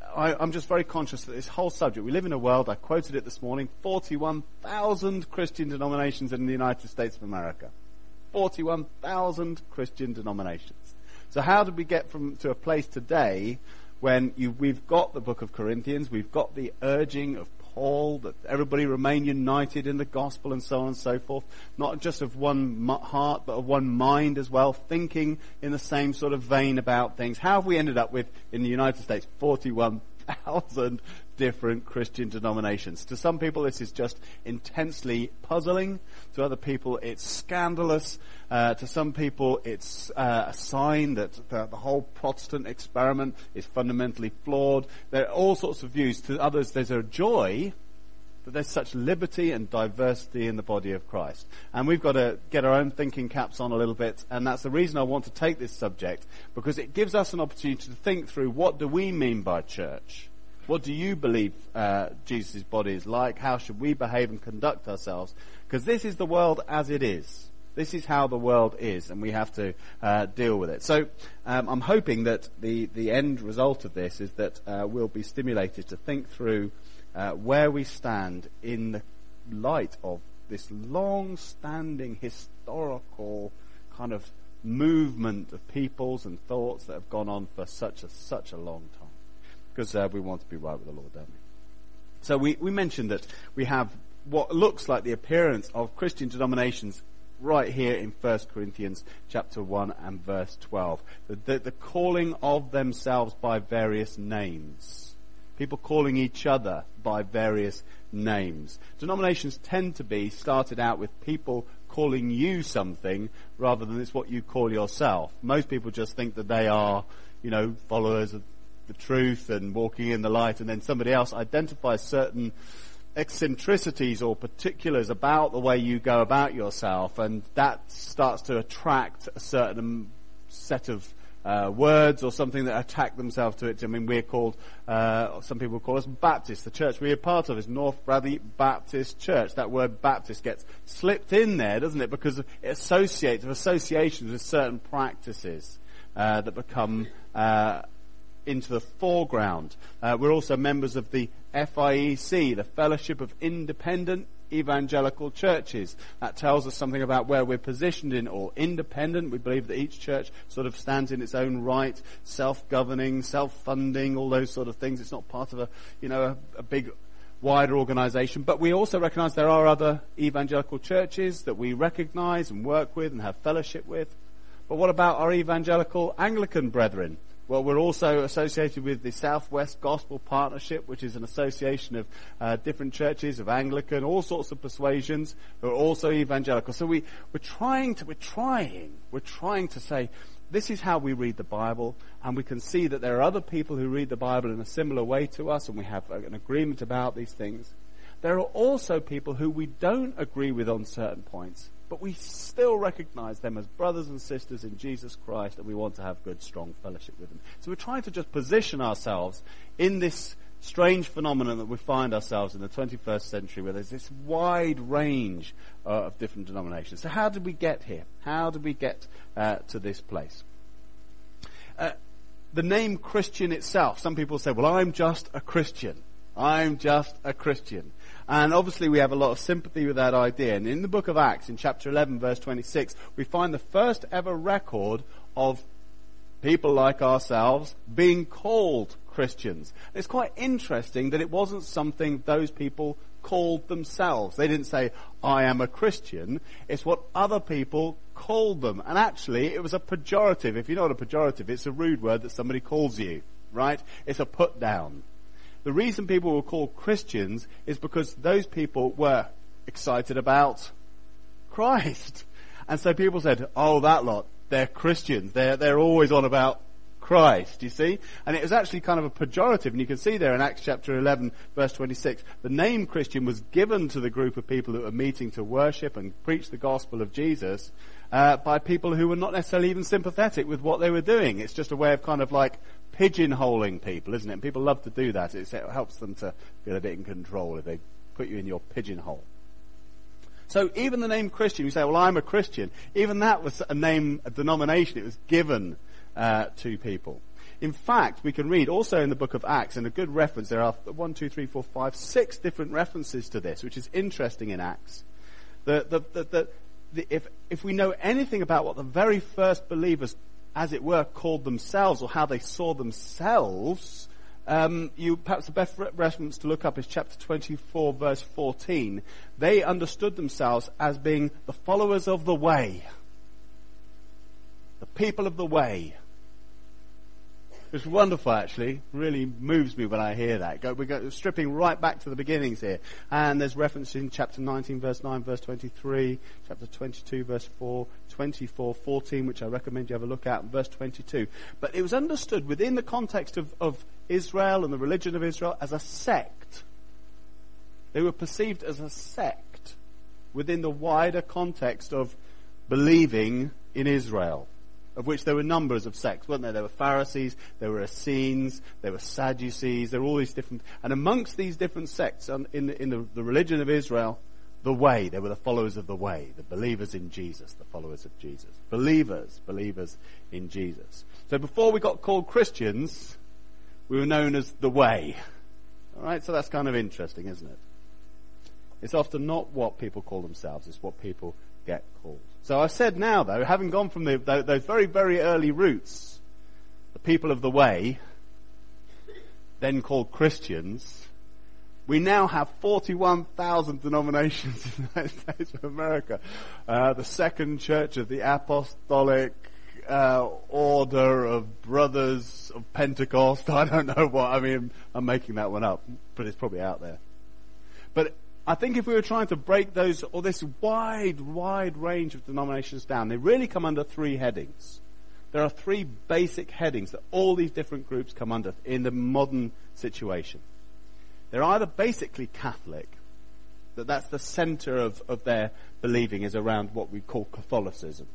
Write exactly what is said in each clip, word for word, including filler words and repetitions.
I, I'm just very conscious that this whole subject, we live in a world, I quoted it this morning, forty-one thousand Christian denominations in the United States of America. forty-one thousand Christian denominations. So how did we get from to a place today when you, we've got the book of Corinthians, we've got the urging of Paul that everybody remain united in the gospel and so on and so forth, not just of one heart but of one mind as well, thinking in the same sort of vein about things. How have we ended up with, in the United States, forty-one thousand different Christian denominations? To some people this is just intensely puzzling. To other people it's scandalous. Uh, to some people it's uh, a sign that the, the whole Protestant experiment is fundamentally flawed. There are all sorts of views. To others there's a joy that there's such liberty and diversity in the body of Christ. And we've got to get our own thinking caps on a little bit, and that's the reason I want to take this subject, because it gives us an opportunity to think through, what do we mean by church? What do you believe uh, Jesus' body is like? How should we behave and conduct ourselves? Because this is the world as it is. This is how the world is, and we have to uh, deal with it. So um, I'm hoping that the, the end result of this is that uh, we'll be stimulated to think through uh, where we stand in the light of this long-standing historical kind of movement of peoples and thoughts that have gone on for such a such a long time. Because uh, we want to be right with the Lord, don't we? So we, we mentioned that we have what looks like the appearance of Christian denominations right here in First Corinthians chapter one and verse twelve. The, the, the calling of themselves by various names. People calling each other by various names. Denominations tend to be started out with people calling you something rather than it's what you call yourself. Most people just think that they are, you know, followers of the truth and walking in the light, and then somebody else identifies certain eccentricities or particulars about the way you go about yourself, and that starts to attract a certain set of uh, words or something that attack themselves to it. I mean, we're called, uh, some people call us Baptists. The church we're part of is North Bradley Baptist Church. That word Baptist gets slipped in there, doesn't it? Because it associates, of associations with certain practices uh, that become uh, into the foreground. Uh, we're also members of the F I E C, the Fellowship of Independent Evangelical Churches. That tells us something about where we're positioned in all. Independent, we believe that each church sort of stands in its own right, self-governing, self-funding, all those sort of things. It's not part of a, you know, a, a big, wider organization. But we also recognize there are other evangelical churches that we recognize and work with and have fellowship with. But what about our evangelical Anglican brethren? Well, we're also associated with the Southwest Gospel Partnership, which is an association of uh, different churches, of Anglican, all sorts of persuasions, who are also evangelical. So we, we're trying to, we're trying, we're trying to say, this is how we read the Bible, and we can see that there are other people who read the Bible in a similar way to us, and we have an agreement about these things. There are also people who we don't agree with on certain points, but we still recognize them as brothers and sisters in Jesus Christ, and we want to have good, strong fellowship with them. So we're trying to just position ourselves in this strange phenomenon that we find ourselves in the twenty-first century, where there's this wide range uh, of different denominations. So how did we get here? How did we get uh, to this place? Uh, the name Christian itself, some people say, well, I'm just a Christian. I'm just a Christian. And obviously we have a lot of sympathy with that idea. And in the book of Acts, in chapter eleven, verse twenty-six, we find the first ever record of people like ourselves being called Christians. It's quite interesting that it wasn't something those people called themselves. They didn't say, I am a Christian. It's what other people called them. And actually, it was a pejorative. If you know what a pejorative is, it's a rude word that somebody calls you, right? It's a put down. The reason people were called Christians is because those people were excited about Christ. And so people said, oh, that lot, they're Christians. They're, they're always on about Christ, you see? And it was actually kind of a pejorative. And you can see there in Acts chapter eleven, verse twenty-six, the name Christian was given to the group of people that were meeting to worship and preach the gospel of Jesus uh, by people who were not necessarily even sympathetic with what they were doing. It's just a way of kind of like pigeonholing people, isn't it? And people love to do that. It's, it helps them to feel a bit in control if they put you in your pigeonhole. So even the name Christian, you say, well, I'm a Christian. Even that was a name, a denomination. It was given uh, to people. In fact, we can read also in the book of Acts, and a good reference, there are one, two, three, four, five, six different references to this, which is interesting in Acts. The, the, the, the, the, if, if we know anything about what the very first believers, as it were, called themselves, or how they saw themselves, um, you perhaps the best reference to look up is chapter twenty-four, verse fourteen. They understood themselves as being the followers of the way. The people of the way. It's wonderful, actually. Really moves me when I hear that. Go, we go stripping right back to the beginnings here. And there's reference in chapter nineteen, verse nine, verse twenty-three, chapter twenty-two, verse four, twenty-four, fourteen, which I recommend you have a look at, and verse twenty-two. But it was understood within the context of, of Israel and the religion of Israel as a sect. They were perceived as a sect within the wider context of believing in Israel, of which there were numbers of sects, weren't there? There were Pharisees, there were Essenes, there were Sadducees, there were all these different, and amongst these different sects in, the, in the, the religion of Israel, the way, they were the followers of the way, the believers in Jesus, the followers of Jesus. Believers, believers in Jesus. So before we got called Christians, we were known as the way. Alright, so that's kind of interesting, isn't it? It's often not what people call themselves, it's what people get called. So I've said now, though, having gone from the, those very, very early roots, the people of the way, then called Christians, we now have forty-one thousand denominations in the United States of America. Uh, the Second Church of the Apostolic uh, Order of Brothers of Pentecost. I don't know what, I mean, I'm making that one up, but it's probably out there. But I think if we were trying to break those, or this wide, wide range of denominations down, they really come under three headings. There are three basic headings that all these different groups come under in the modern situation. They're either basically Catholic, that that's the center of, of their believing is around what we call Catholicism,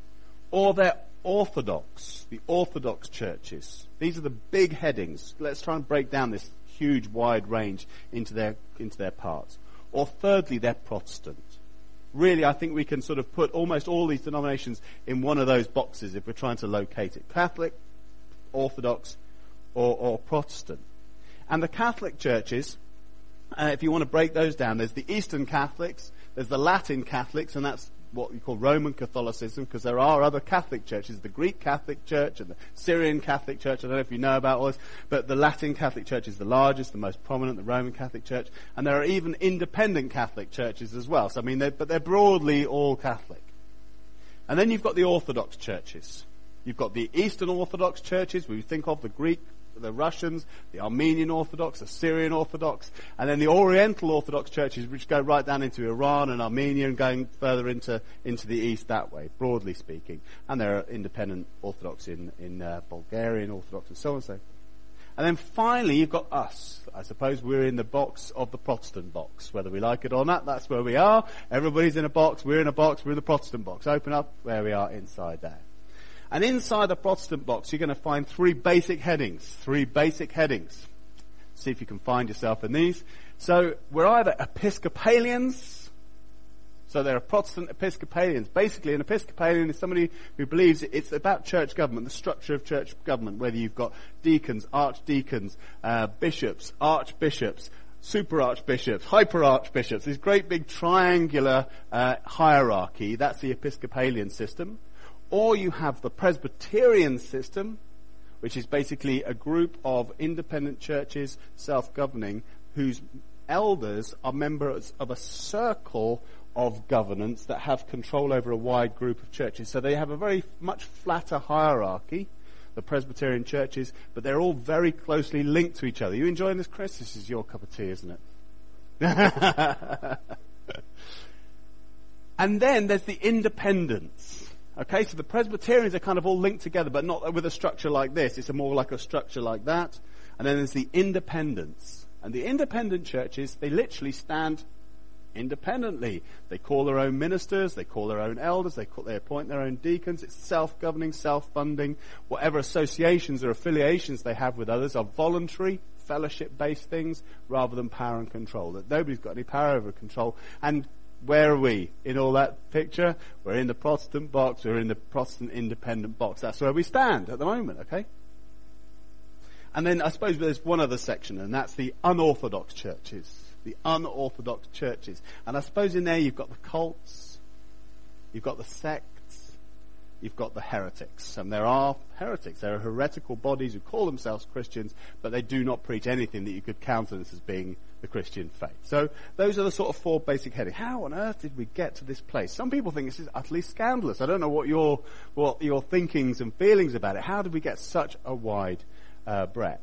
or they're Orthodox, the Orthodox churches. These are the big headings. Let's try and break down this huge, wide range into their into their parts. Or thirdly, they're Protestant. Really, I think we can sort of put almost all these denominations in one of those boxes if we're trying to locate it. Catholic, Orthodox, or, or Protestant. And the Catholic churches, uh, if you want to break those down, there's the Eastern Catholics, there's the Latin Catholics, and that's what we call Roman Catholicism, because there are other Catholic churches, the Greek Catholic Church and the Syrian Catholic Church. I don't know if you know about all this, but the Latin Catholic Church is the largest, the most prominent, the Roman Catholic Church, and there are even independent Catholic churches as well. So I mean, they're, but they're broadly all Catholic. And then you've got the Orthodox churches. You've got the Eastern Orthodox churches, we think of the Greek, the Russians, the Armenian Orthodox, the Syrian Orthodox, and then the Oriental Orthodox churches, which go right down into Iran and Armenia and going further into, into the east that way, broadly speaking. And there are independent Orthodox in, in uh, Bulgarian Orthodox and so on and so forth. And then finally, you've got us. I suppose we're in the box of the Protestant box. Whether we like it or not, that's where we are. Everybody's in a box, we're in a box, we're in the Protestant box. Open up where we are inside there. And inside the Protestant box, you're going to find three basic headings. Three basic headings. See if you can find yourself in these. So, we're either Episcopalians. So there are Protestant Episcopalians. Basically, an Episcopalian is somebody who believes it's about church government, the structure of church government, whether you've got deacons, archdeacons, uh, bishops, archbishops, super archbishops, hyper archbishops, this great big triangular uh, hierarchy. That's the Episcopalian system. Or you have the Presbyterian system, which is basically a group of independent churches, self-governing, whose elders are members of a circle of governance that have control over a wide group of churches. So they have a very much flatter hierarchy, the Presbyterian churches, but they're all very closely linked to each other. You enjoying this, Chris? This is your cup of tea, isn't it? And then there's the independents. Okay, so the Presbyterians are kind of all linked together, but not with a structure like this. It's a more like a structure like that. And then there's the independents. And the independent churches, they literally stand independently. They call their own ministers, they call their own elders, they, call, they appoint their own deacons. It's self-governing, self-funding. Whatever associations or affiliations they have with others are voluntary, fellowship-based things, rather than power and control. That nobody's got any power over control. And where are we in all that picture? We're in the Protestant box, we're in the Protestant independent box. That's where we stand at the moment, okay? And then I suppose there's one other section, and that's the unorthodox churches. The unorthodox churches. And I suppose in there you've got the cults, you've got the sects, you've got the heretics. And there are heretics. There are heretical bodies who call themselves Christians, but they do not preach anything that you could countenance as being the Christian faith. So those are the sort of four basic headings. How on earth did we get to this place? Some people think this is utterly scandalous. I don't know what your what your thinkings and feelings about it. How did we get such a wide uh, breadth?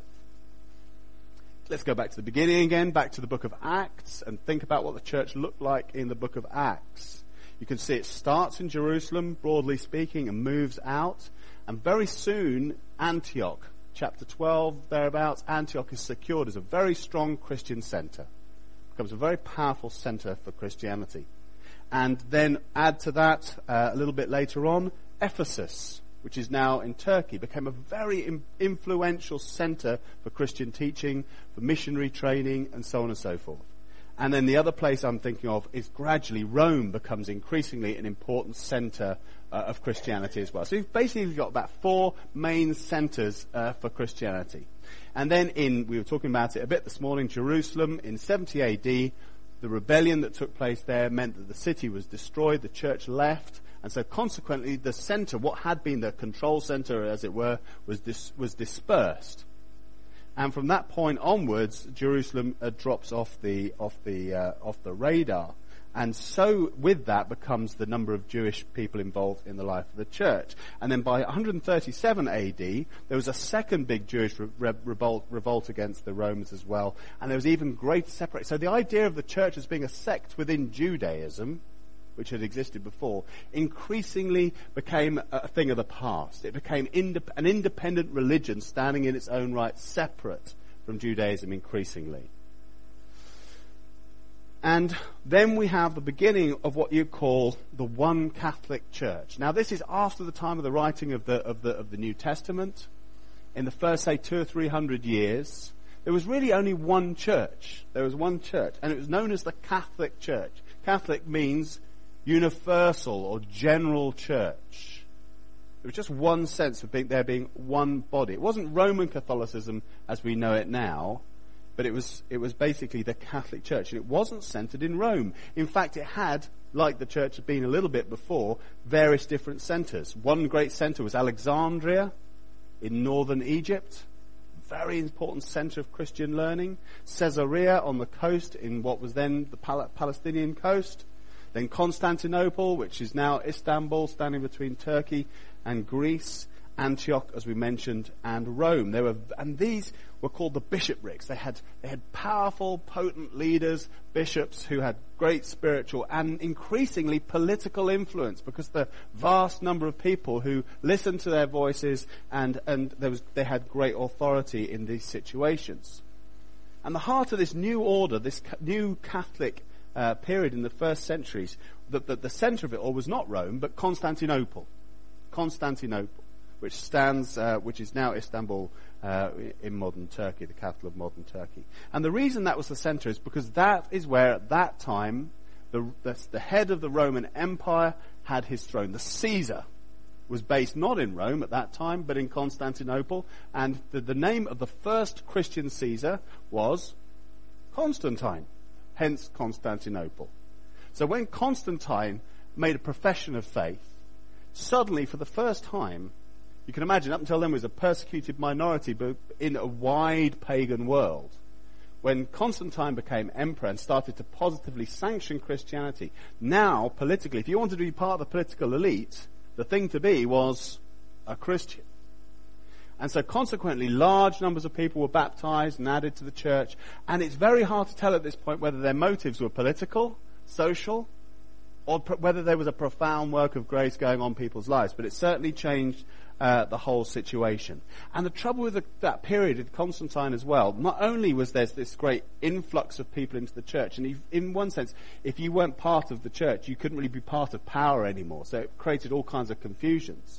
Let's go back to the beginning again, back to the book of Acts, and think about what the church looked like in the book of Acts. You can see it starts in Jerusalem, broadly speaking, and moves out. And very soon, Antioch, chapter twelve, thereabouts, Antioch is secured as a very strong Christian centre. It becomes a very powerful centre for Christianity. And then add to that, uh, a little bit later on, Ephesus, which is now in Turkey, became a very im- influential centre for Christian teaching, for missionary training, and so on and so forth. And then the other place I'm thinking of is gradually Rome becomes increasingly an important centre uh, of Christianity as well. So you've basically got about four main centres uh, for Christianity. And then in, we were talking about it a bit this morning, Jerusalem in seventy A D, the rebellion that took place there meant that the city was destroyed, the church left, and so consequently the centre, what had been the control centre as it were, was dis- was dispersed. And from that point onwards, Jerusalem uh, drops off the off the uh, off the radar, and so with that becomes the number of Jewish people involved in the life of the church. And then by one thirty-seven A D, there was a second big Jewish re- re- revolt, revolt against the Romans as well, and there was even greater separation. So the idea of the church as being a sect within Judaism, which had existed before, increasingly became a thing of the past. It became indep- an independent religion standing in its own right, separate from Judaism increasingly. And then we have the beginning of what you call the one Catholic Church. Now this is after the time of the writing of the of the of the New Testament. In the first, say, two or three hundred years, there was really only one church. There was one church, and it was known as the Catholic Church. Catholic means universal or general church. There was just one sense of being, there being one body. It wasn't Roman Catholicism as we know it now, but it was it was basically the Catholic Church, and it wasn't centred in Rome. In fact, it had, like the church had been a little bit before, various different centres. One great centre was Alexandria in northern Egypt, very important centre of Christian learning. Caesarea on the coast in what was then the Pal- Palestinian coast. Then Constantinople, which is now Istanbul, standing between Turkey and Greece. Antioch, as we mentioned, and Rome. They were, and these were called the bishoprics. They had they had powerful, potent leaders, bishops who had great spiritual and increasingly political influence, because the vast number of people who listened to their voices, and and there was they had great authority in these situations. And the heart of this new order, this ca- new Catholic Uh, period in the first centuries, that the, the centre of it all was not Rome, but Constantinople. Constantinople, which stands, uh, which is now Istanbul uh, in modern Turkey, the capital of modern Turkey. And the reason that was the centre is because that is where, at that time, the, the, the head of the Roman Empire had his throne. The Caesar was based not in Rome at that time, but in Constantinople. And the, the name of the first Christian Caesar was Constantine. Hence Constantinople. So when Constantine made a profession of faith, suddenly for the first time, you can imagine up until then was a persecuted minority but in a wide pagan world. When Constantine became emperor and started to positively sanction Christianity, now politically, if you wanted to be part of the political elite, the thing to be was a Christian. And so consequently, large numbers of people were baptized and added to the church. And it's very hard to tell at this point whether their motives were political, social, or pr- whether there was a profound work of grace going on in people's lives. But it certainly changed uh, the whole situation. And the trouble with the, that period of Constantine as well, not only was there this great influx of people into the church, and if, in one sense, if you weren't part of the church, you couldn't really be part of power anymore. So it created all kinds of confusions.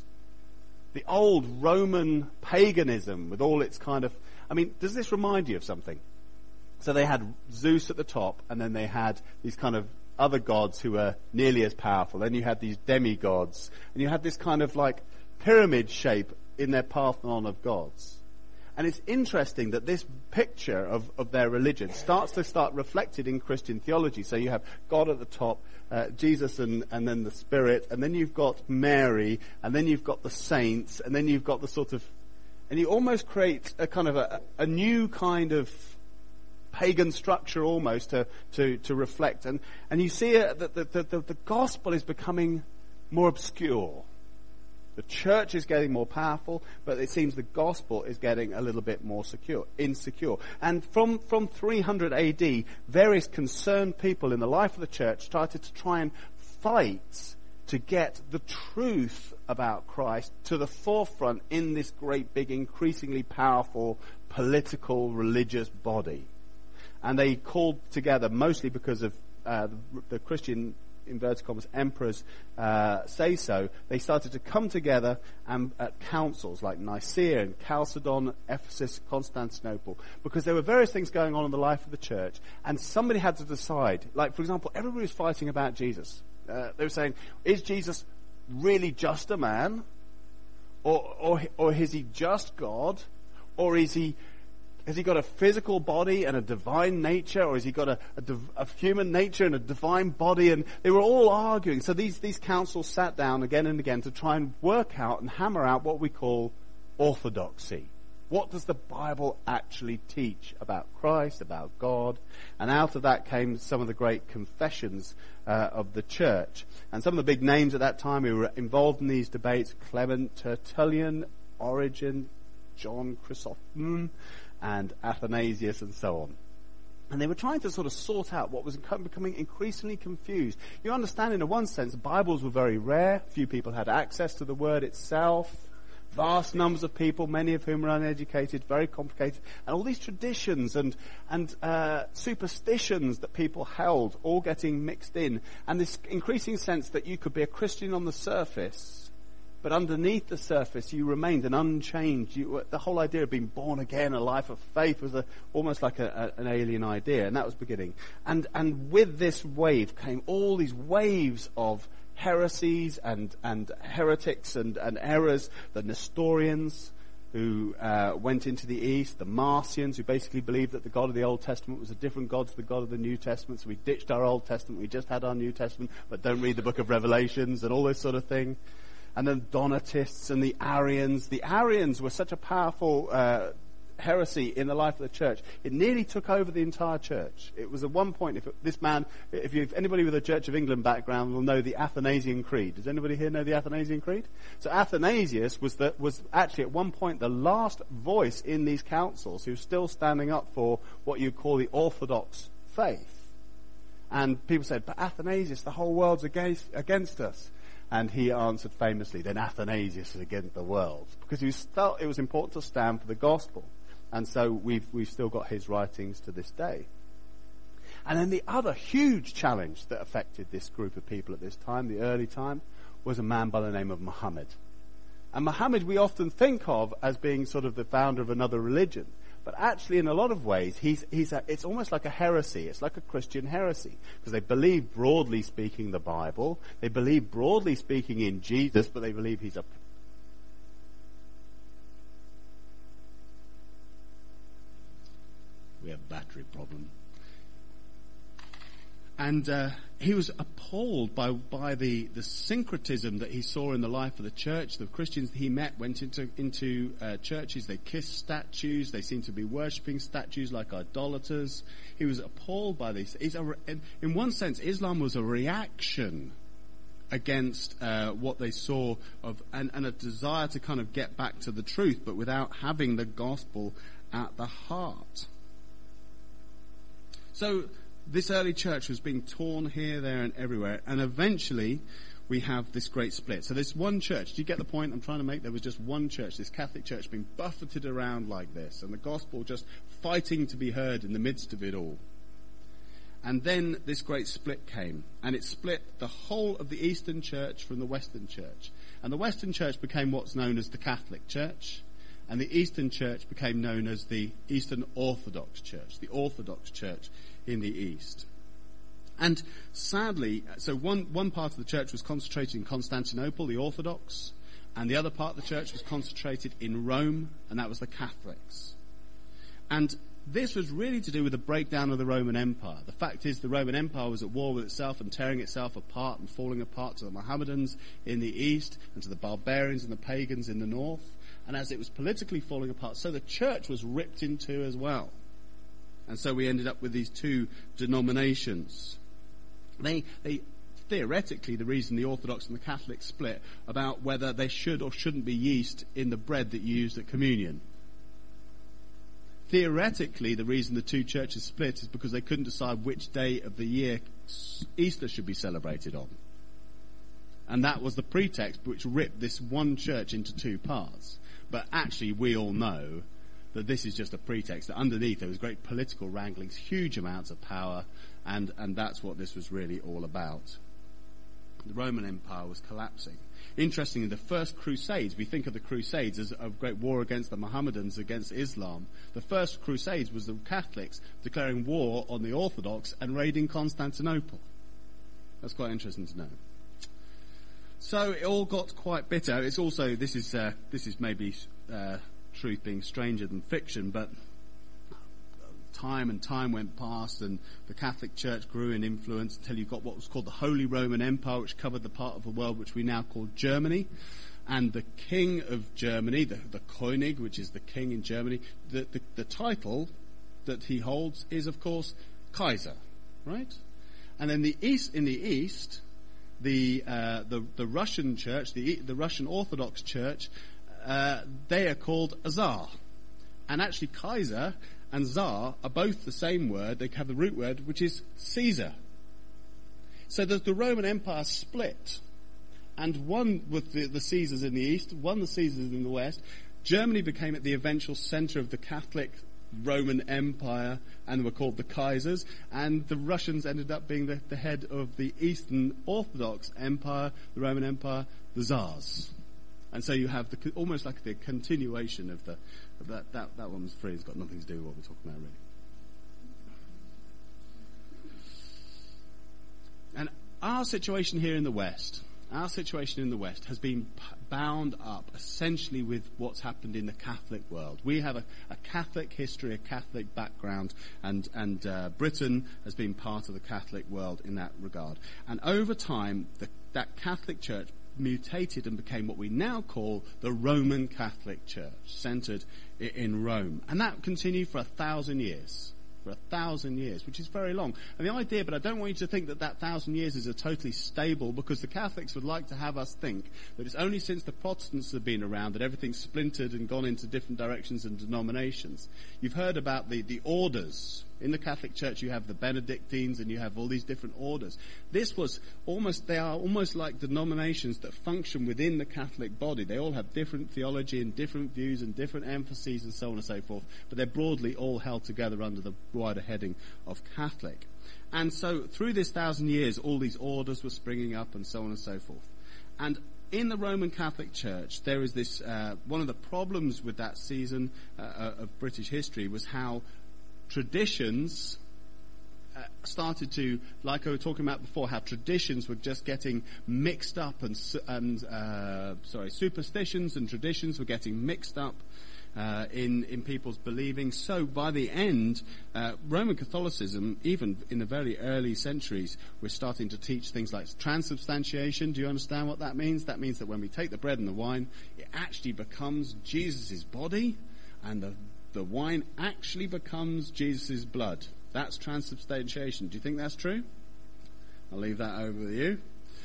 The old Roman paganism with all its kind of... I mean, does this remind you of something? So they had Zeus at the top, and then they had these kind of other gods who were nearly as powerful. Then you had these demigods, and you had this kind of like pyramid shape in their pantheon of gods. And it's interesting that this picture of, of their religion starts to start reflected in Christian theology. So you have God at the top, uh, Jesus and, and then the Spirit, and then you've got Mary, and then you've got the saints, and then you've got the sort of, and you almost create a kind of a, a new kind of pagan structure almost to, to, to reflect. And, and you see uh, that the, the, the, the gospel is becoming more obscure. The church is getting more powerful, but it seems the gospel is getting a little bit more secure, insecure. And from, from three hundred A D, various concerned people in the life of the church started to try and fight to get the truth about Christ to the forefront in this great, big, increasingly powerful political, religious body. And they called together, mostly because of uh, the, the Christian inverted commas, emperors uh, say so, they started to come together and, at councils like Nicaea and Chalcedon, Ephesus, Constantinople, because there were various things going on in the life of the church, and somebody had to decide. Like, for example, everybody was fighting about Jesus. Uh, they were saying, is Jesus really just a man? Or, or, or is he just God? Or is he... Has he got a physical body and a divine nature, or has he got a, a, div- a human nature and a divine body? And they were all arguing. So these, these councils sat down again and again to try and work out and hammer out what we call orthodoxy. What does the Bible actually teach about Christ, about God? And out of that came some of the great confessions uh, of the church. And some of the big names at that time who were involved in these debates: Clement, Tertullian, Origen, John Chrysostom, and Athanasius, and so on. And they were trying to sort of sort out what was becoming increasingly confused. You understand, in one sense, Bibles were very rare. Few people had access to the Word itself. Vast numbers of people, many of whom were uneducated, very complicated. And all these traditions and, and uh, superstitions that people held, all getting mixed in. And this increasing sense that you could be a Christian on the surface, but underneath the surface, you remained an unchanged. You, the whole idea of being born again, a life of faith, was a, almost like a, a, an alien idea, and that was beginning. And and with this wave came all these waves of heresies and and heretics and, and errors. The Nestorians, who uh, went into the East, the Marcions, who basically believed that the God of the Old Testament was a different God to the God of the New Testament. So we ditched our Old Testament, we just had our New Testament, but don't read the book of Revelations and all this sort of thing. And then Donatists and the Arians. The Arians were such a powerful uh, heresy in the life of the church. It nearly took over the entire church. It was at one point, if it, this man, if, you, if anybody with a Church of England background will know the Athanasian Creed. Does anybody here know the Athanasian Creed? So Athanasius was the, was actually at one point the last voice in these councils who was still standing up for what you'd call the Orthodox faith. And people said, but Athanasius, the whole world's against, against us. And he answered famously, then Athanasius is against the world. Because he felt it was important to stand for the gospel. And so we've, we've still got his writings to this day. And then the other huge challenge that affected this group of people at this time, the early time, was a man by the name of Muhammad. And Muhammad we often think of as being sort of the founder of another religion. But actually, in a lot of ways, he's, he's a, it's almost like a heresy. It's like a Christian heresy. Because they believe, broadly speaking, the Bible. They believe, broadly speaking, in Jesus, but they believe he's a... We have a battery problem. And uh, he was appalled by by the, the syncretism that he saw in the life of the church. The Christians he met went into into uh, churches. They kissed statues. They seemed to be worshipping statues like idolaters. He was appalled by this. He's a, in one sense, Islam was a reaction against uh, what they saw of, and, and a desire to kind of get back to the truth, but without having the gospel at the heart. So this early church was being torn here, there, and everywhere, and eventually we have this great split. So there's one church. Do you get the point I'm trying to make? There was just one church, this Catholic church, being buffeted around like this, and the gospel just fighting to be heard in the midst of it all. And then this great split came, and it split the whole of the Eastern Church from the Western Church. And the Western Church became what's known as the Catholic Church, and the Eastern Church became known as the Eastern Orthodox Church, the Orthodox Church in the East. And sadly, so one, one part of the church was concentrated in Constantinople, the Orthodox, and the other part of the church was concentrated in Rome, and that was the Catholics. And this was really to do with the breakdown of the Roman Empire. The fact is the Roman Empire was at war with itself and tearing itself apart and falling apart to the Mohammedans in the east and to the barbarians and the pagans in the north. And as it was politically falling apart, so the church was ripped in two as well. And so we ended up with these two denominations. They, they, theoretically, the reason the Orthodox and the Catholics split about whether there should or shouldn't be yeast in the bread that you used at communion. Theoretically, the reason the two churches split is because they couldn't decide which day of the year Easter should be celebrated on. And that was the pretext which ripped this one church into two parts. But actually, we all know that this is just a pretext, that underneath there was great political wranglings, huge amounts of power, and, and that's what this was really all about. The Roman Empire was collapsing. Interestingly, the first Crusades, we think of the Crusades as a great war against the Mohammedans, against Islam. The first Crusades was the Catholics declaring war on the Orthodox and raiding Constantinople. That's quite interesting to know. So it all got quite bitter. It's also, this is, uh, this is maybe uh, truth being stranger than fiction, but time and time went past and the Catholic Church grew in influence until you got what was called the Holy Roman Empire, which covered the part of the world which we now call Germany. And the king of Germany, the, the König, which is the king in Germany, the, the, the title that he holds is, of course, Kaiser, right? And then the east, in the east, the, uh, the, the Russian church, the, the Russian Orthodox Church, uh, they are called Tsar. And actually Kaiser and Tsar are both the same word. They have the root word, which is Caesar. So the, the Roman Empire split. And one with the, the Caesars in the east, one the Caesars in the west. Germany became the eventual center of the Catholic Roman Empire and were called the Kaisers. And the Russians ended up being the, the head of the Eastern Orthodox Empire, the Roman Empire, the Tsars. And so you have the, almost like the continuation of the of that, that. That one's free. It's got nothing to do with what we're talking about, really. And our situation here in the West, our situation in the West has been p- bound up essentially with what's happened in the Catholic world. We have a, a Catholic history, a Catholic background, and, and uh, Britain has been part of the Catholic world in that regard. And over time, the, that Catholic Church mutated and became what we now call the Roman Catholic Church, centered in Rome. And that continued for a thousand years. For a thousand years, which is very long. And the idea, but I don't want you to think that that thousand years is a totally stable, because the Catholics would like to have us think that it's only since the Protestants have been around that everything's splintered and gone into different directions and denominations. You've heard about the, the orders. In the Catholic Church you have the Benedictines and you have all these different orders. This was almost, they are almost like denominations that function within the Catholic body. They all have different theology and different views and different emphases and so on and so forth, but they're broadly all held together under the wider heading of Catholic. And so through this thousand years all these orders were springing up and so on and so forth. And in the Roman Catholic Church there is this, uh, one of the problems with that season uh, of British history was how traditions uh, started to, like I was talking about before, how traditions were just getting mixed up and, and uh, sorry, superstitions and traditions were getting mixed up uh, in, in people's believing. So by the end, uh, Roman Catholicism, even in the very early centuries, was starting to teach things like transubstantiation. Do you understand what that means? That means that when we take the bread and the wine, it actually becomes Jesus' body, and the the wine actually becomes Jesus' blood. That's transubstantiation. Do you think that's true? I'll leave that over to you.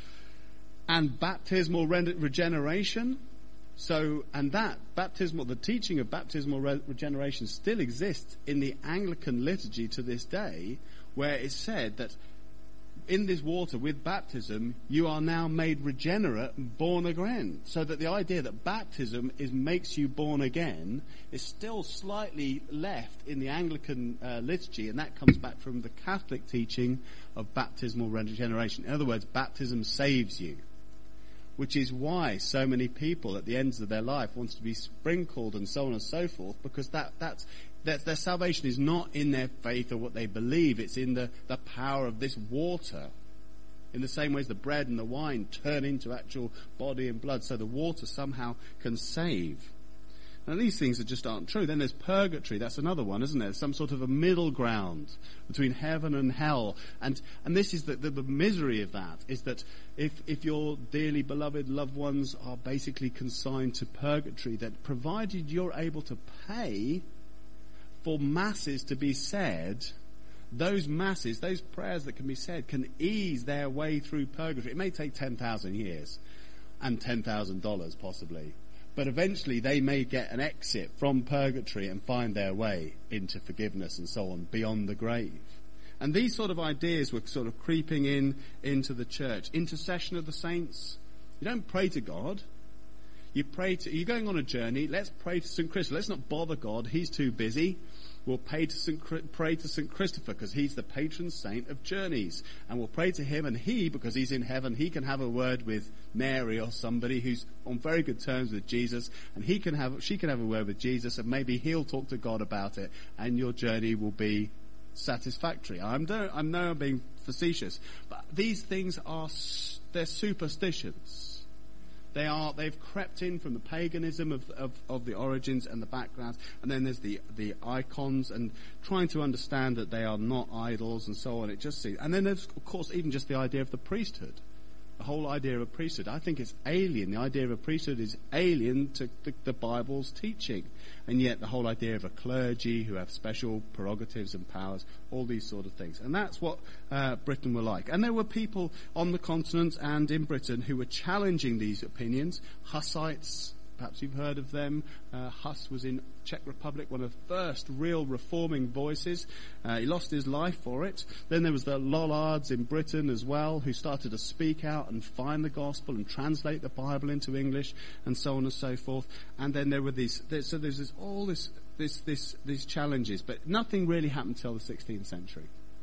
And baptismal re- regeneration. So, and that baptismal, the teaching of baptismal re- regeneration still exists in the Anglican liturgy to this day, where it's said that in this water, with baptism, you are now made regenerate and born again. So that the idea that baptism is makes you born again is still slightly left in the Anglican uh, liturgy, and that comes back from the Catholic teaching of baptismal regeneration. In other words, baptism saves you, which is why so many people at the ends of their life wants to be sprinkled and so on and so forth, because that that's That their salvation is not in their faith or what they believe. It's in the, the power of this water. In the same way as the bread and the wine turn into actual body and blood, so the water somehow can save. Now these things are just aren't true. Then there's purgatory. That's another one, isn't there? Some sort of a middle ground between heaven and hell. And and this is the, the, the misery of that, is that if, if your dearly beloved loved ones are basically consigned to purgatory, that provided you're able to pay for masses to be said, those masses, those prayers that can be said, can ease their way through purgatory. It may take ten thousand years and ten thousand dollars possibly, but eventually they may get an exit from purgatory and find their way into forgiveness and so on beyond the grave. And these sort of ideas were sort of creeping in into the church. Intercession of the saints. You don't pray to God. You pray to, you're going on a journey. Let's pray to Saint Christopher. Let's not bother God. He's too busy. We'll pray to Saint, pray to Saint Christopher because he's the patron saint of journeys. And we'll pray to him, and he, because he's in heaven, he can have a word with Mary or somebody who's on very good terms with Jesus, and he can have, she can have a word with Jesus, and maybe he'll talk to God about it, and your journey will be satisfactory. I'm no, I'm no being facetious, but these things are, they're superstitions. They are, they've crept in from the paganism of, of, of the origins and the backgrounds, and then there's the, the icons, and trying to understand that they are not idols and so on. It just seems, and then there's, of course, even just the idea of the priesthood. The whole idea of a priesthood. I think it's alien. The idea of a priesthood is alien to the, the Bible's teaching. And yet the whole idea of a clergy who have special prerogatives and powers, all these sort of things. And that's what uh, Britain were like. And there were people on the continent and in Britain who were challenging these opinions. Hussites, perhaps you've heard of them. Uh, Huss was in Czech Republic, one of the first real reforming voices. Uh, he lost his life for it. Then there was the Lollards in Britain as well, who started to speak out and find the gospel and translate the Bible into English and so on and so forth. And then there were these, there, so there's this, all this, this, this, these challenges, but nothing really happened until the sixteenth century.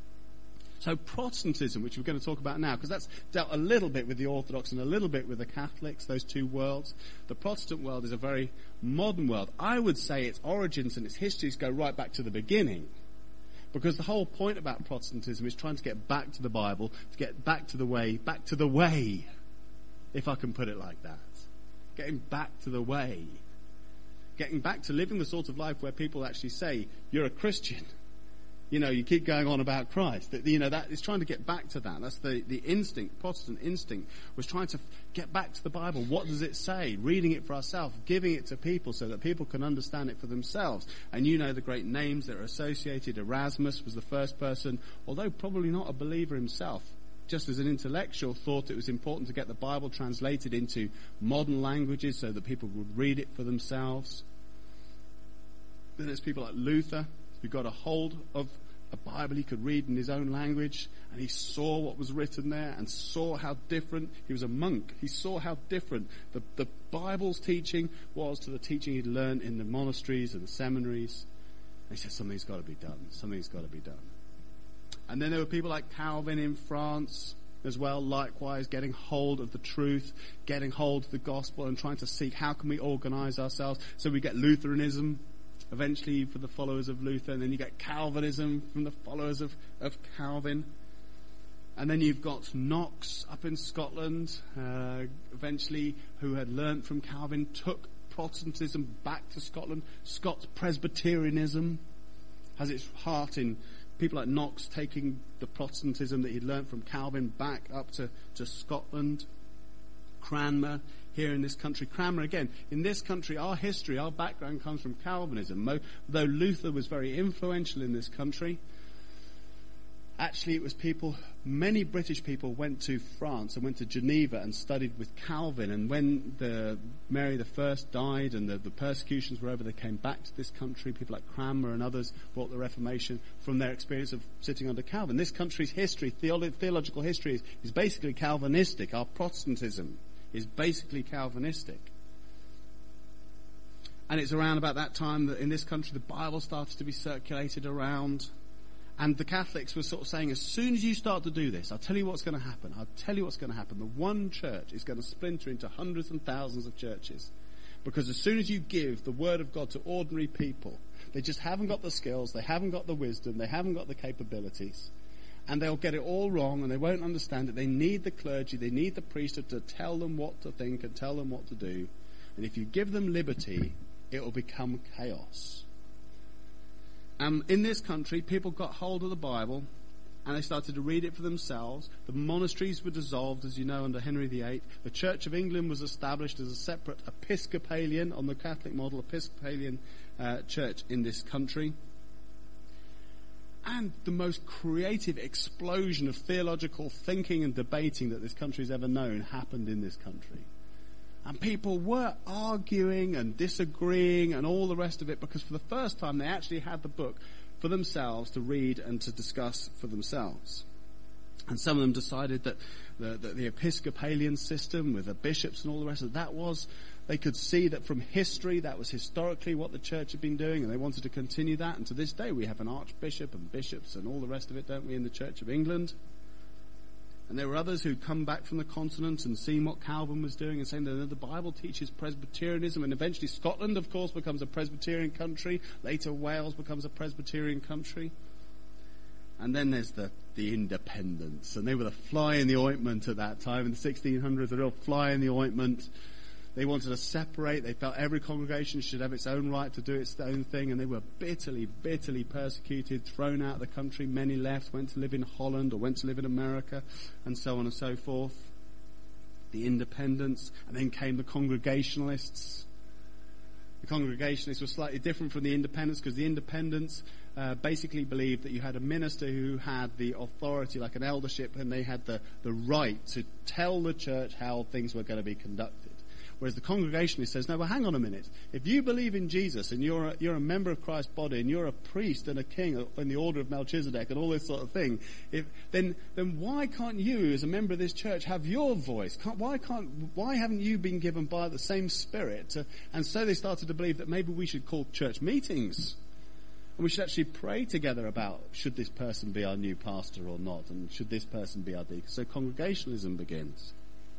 So Protestantism, which we're going to talk about now, because that's dealt a little bit with the Orthodox and a little bit with the Catholics, those two worlds. The Protestant world is a very modern world. I would say its origins and its histories go right back to the beginning. Because the whole point about Protestantism is trying to get back to the Bible, to get back to the way, back to the way, if I can put it like that. Getting back to the way. Getting back to living the sort of life where people actually say, you're a Christian. You know, you keep going on about Christ. That, you know, that is trying to get back to that. That's the, the instinct, Protestant instinct, was trying to get back to the Bible. What does it say? Reading it for ourselves, giving it to people so that people can understand it for themselves. And you know the great names that are associated. Erasmus was the first person, although probably not a believer himself, just as an intellectual, thought it was important to get the Bible translated into modern languages so that people would read it for themselves. Then there's people like Luther, who got a hold of a Bible he could read in his own language, and he saw what was written there and saw how different. He was a monk. He saw how different the, the Bible's teaching was to the teaching he'd learned in the monasteries and the seminaries. And he said, something's got to be done. Something's got to be done. And then there were people like Calvin in France as well, likewise, getting hold of the truth, getting hold of the gospel, and trying to seek how can we organize ourselves. So we get Lutheranism, eventually for the followers of Luther, and then you get Calvinism from the followers of, of Calvin. And then you've got Knox up in Scotland, uh, eventually, who had learnt from Calvin, took Protestantism back to Scotland. Scots Presbyterianism has its heart in people like Knox taking the Protestantism that he'd learnt from Calvin back up to, to Scotland. Cranmer here in this country. Cranmer, again, in this country, our history, our background comes from Calvinism. Mo- though Luther was very influential in this country, actually it was people, many British people went to France and went to Geneva and studied with Calvin. And when the Mary the First died and the, the persecutions were over, they came back to this country. People like Cranmer and others brought the Reformation from their experience of sitting under Calvin. This country's history, theolo- theological history, is, is basically Calvinistic. Our Protestantism is basically Calvinistic. And it's around about that time that in this country the Bible started to be circulated around. And the Catholics were sort of saying, as soon as you start to do this, I'll tell you what's going to happen. I'll tell you what's going to happen. The one church is going to splinter into hundreds and thousands of churches. Because as soon as you give the word of God to ordinary people, they just haven't got the skills, they haven't got the wisdom, they haven't got the capabilities. and they'll get it all wrong and they won't understand it. They need the clergy, they need the priesthood to tell them what to think and tell them what to do. And if you give them liberty, it will become chaos. Um, in this country, people got hold of the Bible and they started to read it for themselves. The monasteries were dissolved, as you know, under Henry the Eighth. The Church of England was established as a separate Episcopalian, on the Catholic model, Episcopalian uh, church in this country. And the most creative explosion of theological thinking and debating that this country's ever known happened in this country. And people were arguing and disagreeing and all the rest of it because for the first time they actually had the book for themselves to read and to discuss for themselves. And some of them decided that the, the, the Episcopalian system with the bishops and all the rest of it, that was, they could see that from history, that was historically what the church had been doing, and they wanted to continue that. And to this day, we have an archbishop and bishops and all the rest of it, don't we, in the Church of England? And there were others who'd come back from the continent and seen what Calvin was doing and saying that the Bible teaches Presbyterianism, and eventually Scotland, of course, becomes a Presbyterian country. Later Wales becomes a Presbyterian country. And then there's the, the independents, and they were the fly in the ointment at that time in the sixteen hundreds, the real fly in the ointment. They wanted to separate. They felt every congregation should have its own right to do its own thing, and they were bitterly, bitterly persecuted, thrown out of the country. Many left, went to live in Holland or went to live in America, and so on and so forth. The independents, and then came the Congregationalists. The Congregationalists were slightly different from the independents because the independents uh, basically believed that you had a minister who had the authority, like an eldership, and they had the, the right to tell the church how things were going to be conducted. Whereas the Congregationalist says, no, well, hang on a minute. If you believe in Jesus and you're a, you're a member of Christ's body and you're a priest and a king in the order of Melchizedek and all this sort of thing, if, then then why can't you, as a member of this church, have your voice? Can't, why can't why haven't you been given by the same Spirit? To, and so they started to believe that maybe we should call church meetings. And we should actually pray together about should this person be our new pastor or not, and should this person be our deacon. So Congregationalism begins.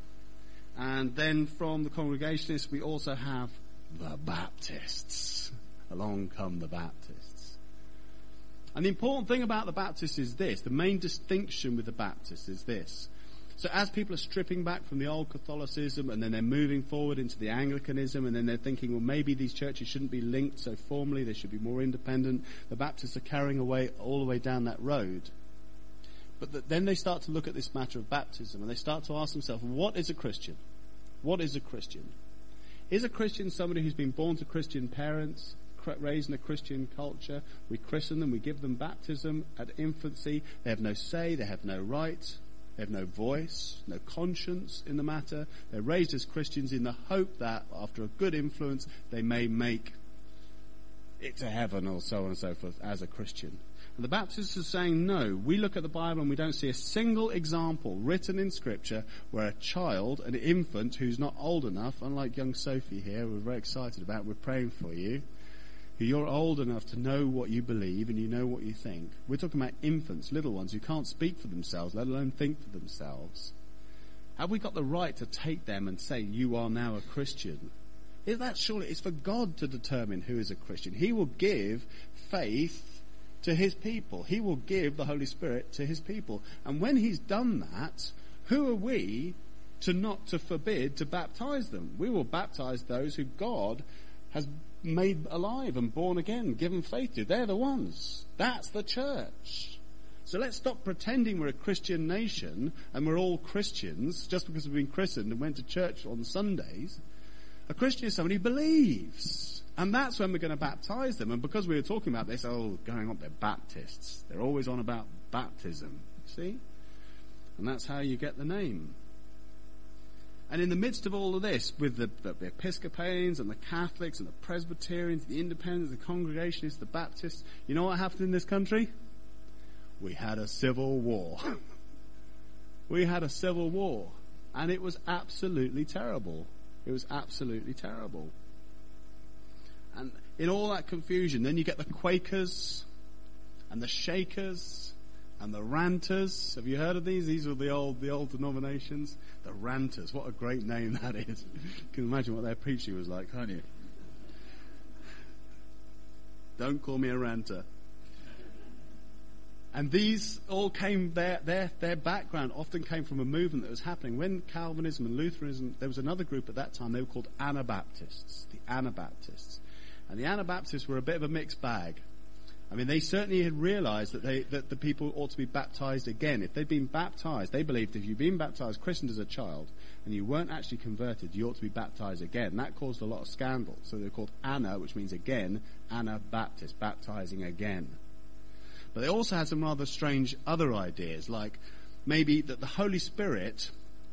And then from the Congregationalists, we also have the Baptists. Along come the Baptists. And the important thing about the Baptists is this. The main distinction with the Baptists is this. So as people are stripping back from the old Catholicism and then they're moving forward into the Anglicanism and then they're thinking, well, maybe these churches shouldn't be linked so formally, they should be more independent. The Baptists are carrying away all the way down that road. But the, then they start to look at this matter of baptism and they start to ask themselves, what is a Christian? What is a Christian? Is a Christian somebody who's been born to Christian parents, raised in a Christian culture? We christen them, we give them baptism at infancy. They have no say, they have no right, they have no voice, no conscience in the matter. They're raised as Christians in the hope that after a good influence they may make it to heaven or so on and so forth as a Christian. And the Baptists are saying, no, we look at the Bible and we don't see a single example written in Scripture where a child, an infant who's not old enough, unlike young Sophie here, we're very excited about, we're praying for you, who you're old enough to know what you believe and you know what you think. We're talking about infants, little ones who can't speak for themselves, let alone think for themselves. Have we got the right to take them and say, you are now a Christian? Is that surely, it's for God to determine who is a Christian. He will give faith to his people. He will give the Holy Spirit to his people. And when he's done that, who are we to not to forbid to baptize them? We will baptize those who God has made alive and born again, given faith to. They're the ones. That's the church. So let's stop pretending we're a Christian nation and we're all Christians just because we've been christened and went to church on Sundays. A Christian is somebody who believes. And that's when we're going to baptize them. And because we were talking about this, oh, going on, they're Baptists. They're always on about baptism. See? And that's how you get the name. And in the midst of all of this, with the, the, the Episcopalians and the Catholics and the Presbyterians, the Independents, the Congregationalists, the Baptists, you know what happened in this country? We had a civil war. We had a civil war. And it was absolutely terrible. It was absolutely terrible. And in all that confusion, then you get the Quakers and the Shakers and the Ranters. Have you heard of these? These were the old, the old denominations. The Ranters. What a great name that is. You can imagine what their preaching was like, can't you? Don't call me a ranter. And these all came, their, their, their background often came from a movement that was happening. When Calvinism and Lutheranism, there was another group at that time, they were called Anabaptists, the Anabaptists. And the Anabaptists were a bit of a mixed bag. I mean, they certainly had realized that they, that the people ought to be baptized again. If they'd been baptized, they believed if you'd been baptized, christened as a child, and you weren't actually converted, you ought to be baptized again. That caused a lot of scandal. So they're called Anna, which means again, Anabaptist, baptizing again. But they also had some rather strange other ideas, like maybe that the Holy Spirit,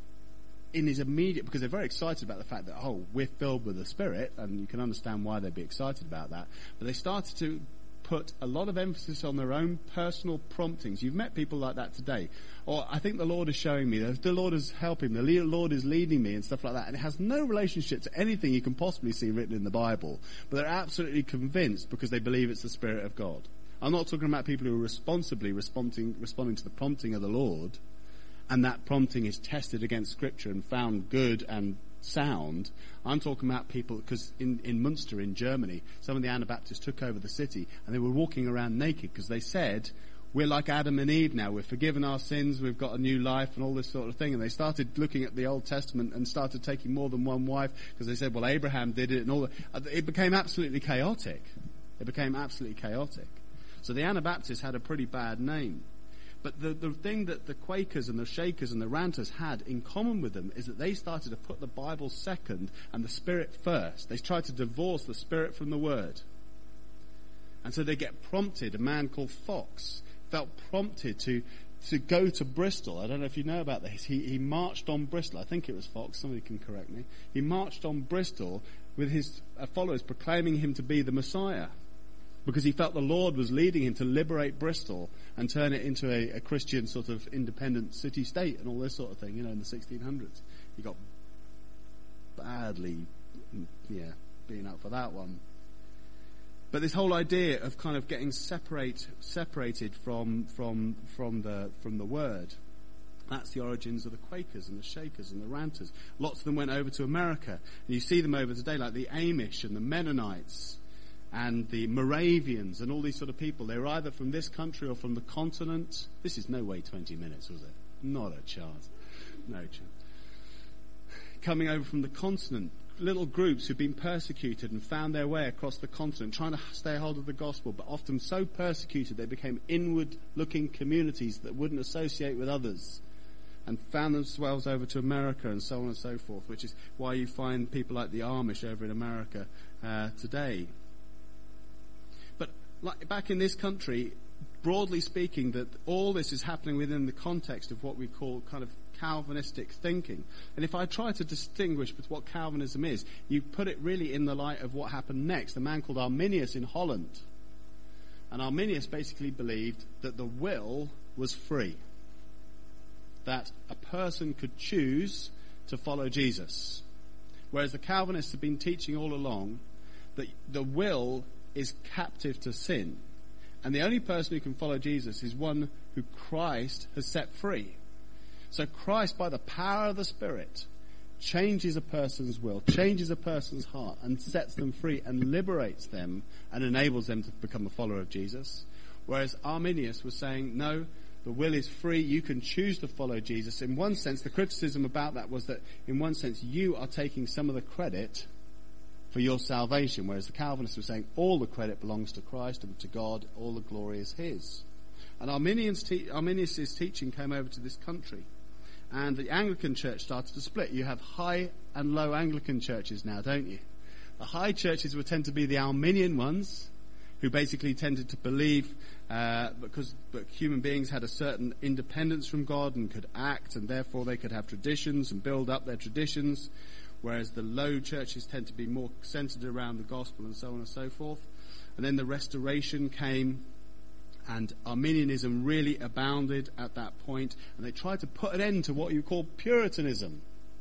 in his immediate, because they're very excited about the fact that, oh, we're filled with the Spirit, and you can understand why they'd be excited about that. But they started to put a lot of emphasis on their own personal promptings. You've met people like that today. Or I think the Lord is showing me, the Lord is helping me, the Lord is leading me and stuff like that. And it has no relationship to anything you can possibly see written in the Bible. But they're absolutely convinced because they believe it's the Spirit of God. I'm not talking about people who are responsibly responding, responding to the prompting of the Lord, and that prompting is tested against Scripture and found good and sound. I'm talking about people, because in, in Munster in Germany, some of the Anabaptists took over the city and they were walking around naked because they said, we're like Adam and Eve now, we've forgiven our sins, we've got a new life and all this sort of thing. And they started looking at the Old Testament and started taking more than one wife because they said, well, Abraham did it and all that. It became absolutely chaotic. It became absolutely chaotic. So the Anabaptists had a pretty bad name. But the, the thing that the Quakers and the Shakers and the Ranters had in common with them is that they started to put the Bible second and the Spirit first. They tried to divorce the Spirit from the Word. And so they get prompted. A man called Fox felt prompted to, to go to Bristol. I don't know if you know about this. He, he marched on Bristol. I think it was Fox. Somebody can correct me. He marched on Bristol with his followers proclaiming him to be the Messiah, because he felt the Lord was leading him to liberate Bristol and turn it into a, a Christian sort of independent city-state and all this sort of thing, you know, in the sixteen hundreds. He got badly, yeah, being up for that one. But this whole idea of kind of getting separate, separated from, from, from the, from the Word, that's the origins of the Quakers and the Shakers and the Ranters. Lots of them went over to America. And you see them over today, like the Amish and the Mennonites and the Moravians and all these sort of people. They're either from this country or from the continent. This is no way twenty minutes, was it? Not a chance. No chance. Coming over from the continent, little groups who've been persecuted and found their way across the continent, trying to stay hold of the gospel, but often so persecuted they became inward-looking communities that wouldn't associate with others, and found themselves over to America and so on and so forth, which is why you find people like the Amish over in America uh, today. But like back in this country, broadly speaking, that all this is happening within the context of what we call kind of Calvinistic thinking. And if I try to distinguish with what Calvinism is, you put it really in the light of what happened next. A man called Arminius in Holland. And Arminius basically believed that the will was free, that a person could choose to follow Jesus. Whereas the Calvinists have been teaching all along that the will is captive to sin. And the only person who can follow Jesus is one who Christ has set free. So Christ, by the power of the Spirit, changes a person's will, changes a person's heart, and sets them free and liberates them and enables them to become a follower of Jesus. Whereas Arminius was saying, no, the will is free. You can choose to follow Jesus. In one sense, the criticism about that was that, in one sense, you are taking some of the credit for your salvation, whereas the Calvinists were saying all the credit belongs to Christ and to God, all the glory is his. And Arminius' te- Arminius' teaching came over to this country, and the Anglican Church started to split. You have high and low Anglican churches now, don't you? The high churches would tend to be the Arminian ones, who basically tended to believe uh, because but human beings had a certain independence from God and could act, and therefore they could have traditions and build up their traditions, whereas the low churches tend to be more centered around the gospel and so on and so forth. And then the Restoration came, and Arminianism really abounded at that point, and they tried to put an end to what you call Puritanism.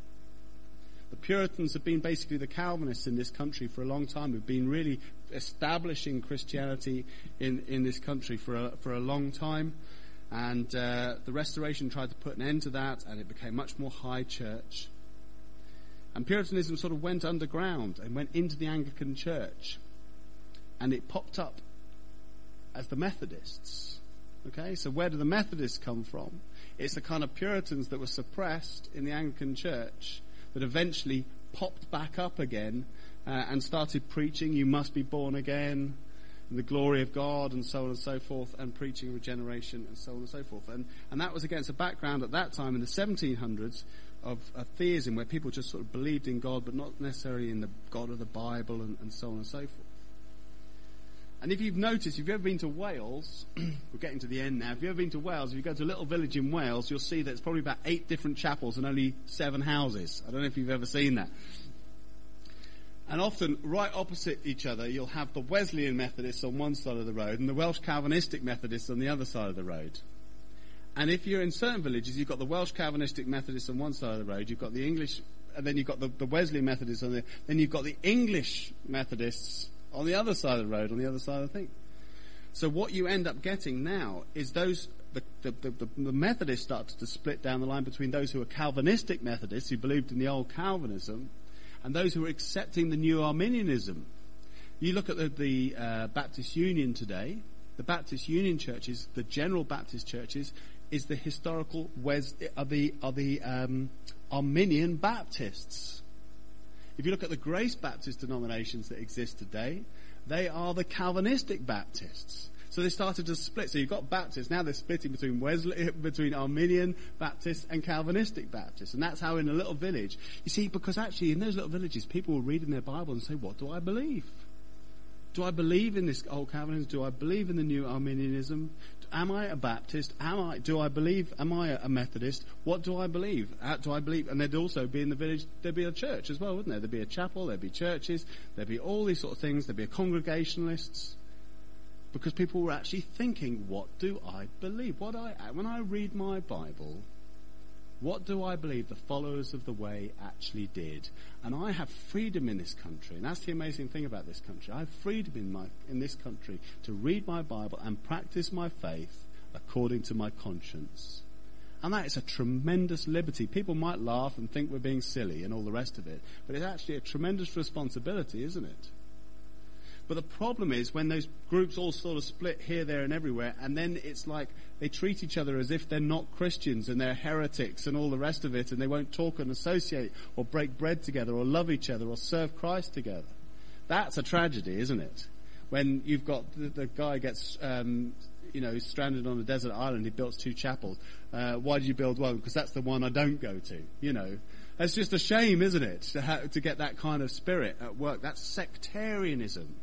The Puritans have been basically the Calvinists in this country for a long time, who've been really establishing Christianity in, in this country for a, for a long time. And uh, the Restoration tried to put an end to that, and it became much more high church. And Puritanism sort of went underground and went into the Anglican Church. And it popped up as the Methodists. Okay, so where do the Methodists come from? It's the kind of Puritans that were suppressed in the Anglican Church that eventually popped back up again uh, and started preaching, you must be born again, and the glory of God, and so on and so forth, and preaching regeneration, and so on and so forth. And, and that was against a background at that time in the seventeen hundreds of, of theism, where people just sort of believed in God, but not necessarily in the God of the Bible, and, and so on and so forth. And if you've noticed, if you've ever been to Wales, we're getting to the end now, if you've ever been to Wales, if you go to a little village in Wales, you'll see that it's probably about eight different chapels and only seven houses. I don't know if you've ever seen that. And often, right opposite each other, you'll have the Wesleyan Methodists on one side of the road and the Welsh Calvinistic Methodists on the other side of the road. And if you're in certain villages, you've got the Welsh Calvinistic Methodists on one side of the road, you've got the English, and then you've got the, the Wesleyan Methodists on the, then you've got the English Methodists on the other side of the road, on the other side of the thing. So what you end up getting now is those, the, the, the, the Methodists started to split down the line between those who are Calvinistic Methodists, who believed in the old Calvinism, and those who are accepting the new Arminianism. You look at the, the uh, Baptist Union today, the Baptist Union churches, the general Baptist churches, is the historical, Wes, are the, are the um, Arminian Baptists. If you look at the Grace Baptist denominations that exist today, they are the Calvinistic Baptists. So they started to split. So you've got Baptists, now they're splitting between Wesley, between Arminian Baptists and Calvinistic Baptists. And that's how in a little village, you see, because actually in those little villages, people were reading their Bible and say, what do I believe? Do I believe in this old Calvinism? Do I believe in the new Arminianism? Am I a Baptist? Am I, do I believe, am I a Methodist? What do I believe? How do I believe? And there'd also be in the village, there'd be a church as well, wouldn't there? There'd be a chapel, there'd be churches, there'd be all these sort of things, there'd be a Congregationalists. Because people were actually thinking, what do I believe? What I, when I read my Bible, what do I believe the followers of the way actually did? And I have freedom in this country, and that's the amazing thing about this country. I have freedom in my in this country to read my Bible and practice my faith according to my conscience. And that is a tremendous liberty. People might laugh and think we're being silly and all the rest of it, but it's actually a tremendous responsibility, isn't it? But the problem is when those groups all sort of split here, there, and everywhere, and then it's like they treat each other as if they're not Christians and they're heretics and all the rest of it, and they won't talk and associate or break bread together or love each other or serve Christ together. That's a tragedy, isn't it? When you've got the, the guy gets, um, you know, stranded on a desert island, he builds two chapels. Uh, why did you build one? Because that's the one I don't go to, you know. It's just a shame, isn't it, to, ha- to get that kind of spirit at work. That's sectarianism.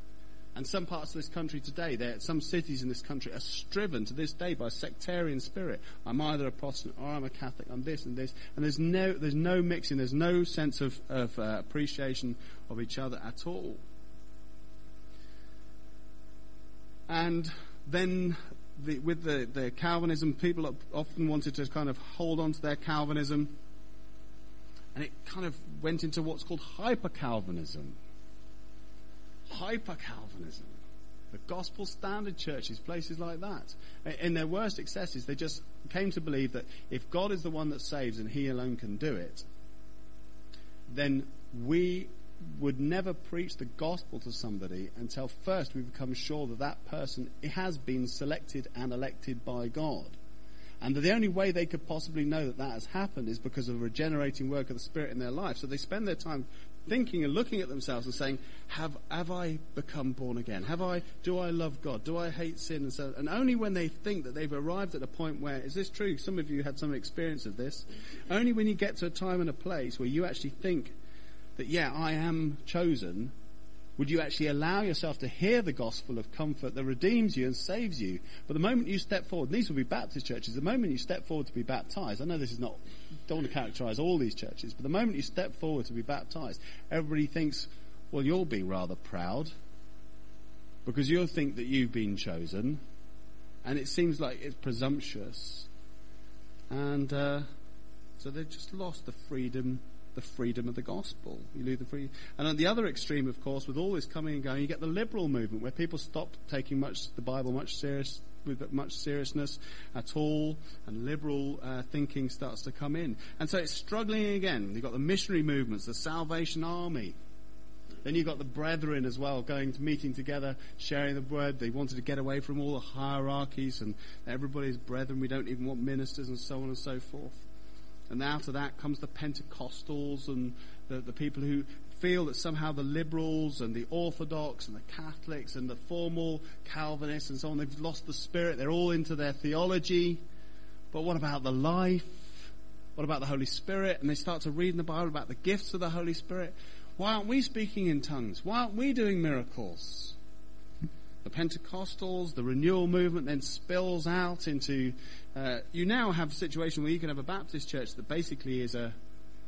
And some parts of this country today, there, some cities in this country are striven to this day by a sectarian spirit. I'm either a Protestant or I'm a Catholic. I'm this and this, and there's no there's no mixing. There's no sense of, of uh, appreciation of each other at all. And then the, with the, the Calvinism, people often wanted to kind of hold on to their Calvinism, and it kind of went into what's called hyper-Calvinism. Hyper-Calvinism. The gospel standard churches, places like that. In their worst excesses, they just came to believe that if God is the one that saves and he alone can do it, then we would never preach the gospel to somebody until first we become sure that that person has been selected and elected by God. And the only way they could possibly know that that has happened is because of a regenerating work of the Spirit in their life. So they spend their time thinking and looking at themselves and saying, have, have I become born again? Have I, do I love God? Do I hate sin? And so, and only when they think that they've arrived at a point where, is this true? Some of you had some experience of this. Only when you get to a time and a place where you actually think that, yeah, I am chosen, would you actually allow yourself to hear the gospel of comfort that redeems you and saves you? But the moment you step forward, these will be Baptist churches, the moment you step forward to be baptized, I know this is not, don't want to characterize all these churches, but the moment you step forward to be baptized, everybody thinks, well, you'll be rather proud because you'll think that you've been chosen, and it seems like it's presumptuous. And uh, so they've just lost the freedom the freedom of the gospel. You lose the free, and at the other extreme, of course, with all this coming and going, you get the liberal movement where people stop taking much the Bible much serious with much seriousness at all, and liberal uh, thinking starts to come in, and so it's struggling again. You've got the missionary movements, the Salvation Army, Then you've got the brethren as well, going to meeting together, sharing the word. They wanted to get away from all the hierarchies and everybody's brethren. We don't even want ministers and so on and so forth. And out of that comes the Pentecostals and the, the people who feel that somehow the liberals and the Orthodox and the Catholics and the formal Calvinists and so on, they've lost the spirit. They're all into their theology. But what about the life? What about the Holy Spirit? And they start to read in the Bible about the gifts of the Holy Spirit. Why aren't we speaking in tongues? Why aren't we doing miracles? The Pentecostals, the renewal movement then spills out into, uh, you now have a situation where you can have a Baptist church that basically is a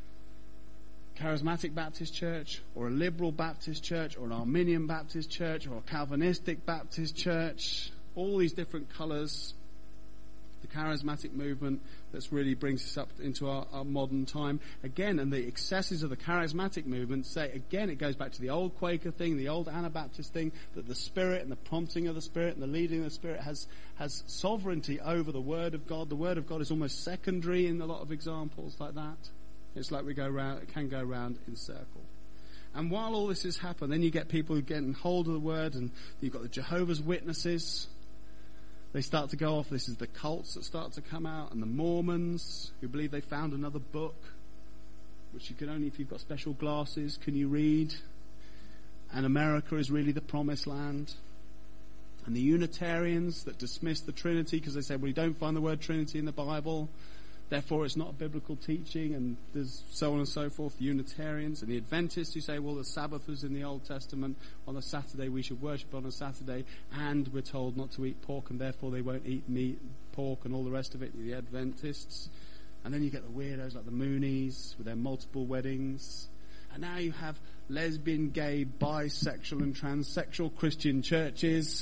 charismatic Baptist church, or a liberal Baptist church, or an Arminian Baptist church, or a Calvinistic Baptist church, all these different colours. The charismatic movement that's really brings us up into our, our modern time. Again, and the excesses of the charismatic movement say, again, it goes back to the old Quaker thing, the old Anabaptist thing, that the Spirit and the prompting of the Spirit and the leading of the Spirit has, has sovereignty over the Word of God. The Word of God is almost secondary in a lot of examples like that. It's like we go round, it can go round in circle. And while all this has happened, then you get people getting hold of the Word, and you've got the Jehovah's Witnesses. They start to go off. This is the cults that start to come out, and the Mormons who believe they found another book, which you can only, if you've got special glasses, can you read. And America is really the promised land. And the Unitarians that dismiss the Trinity because they say, well, you don't find the word Trinity in the Bible, therefore it's not a biblical teaching, and there's so on and so forth. The Unitarians and the Adventists who say, well, the Sabbath was in the Old Testament. On a Saturday we should worship on a Saturday, and we're told not to eat pork, and therefore they won't eat meat, pork, and all the rest of it. The Adventists. And then you get the weirdos like the Moonies with their multiple weddings. And now you have lesbian, gay, bisexual, and transsexual Christian churches.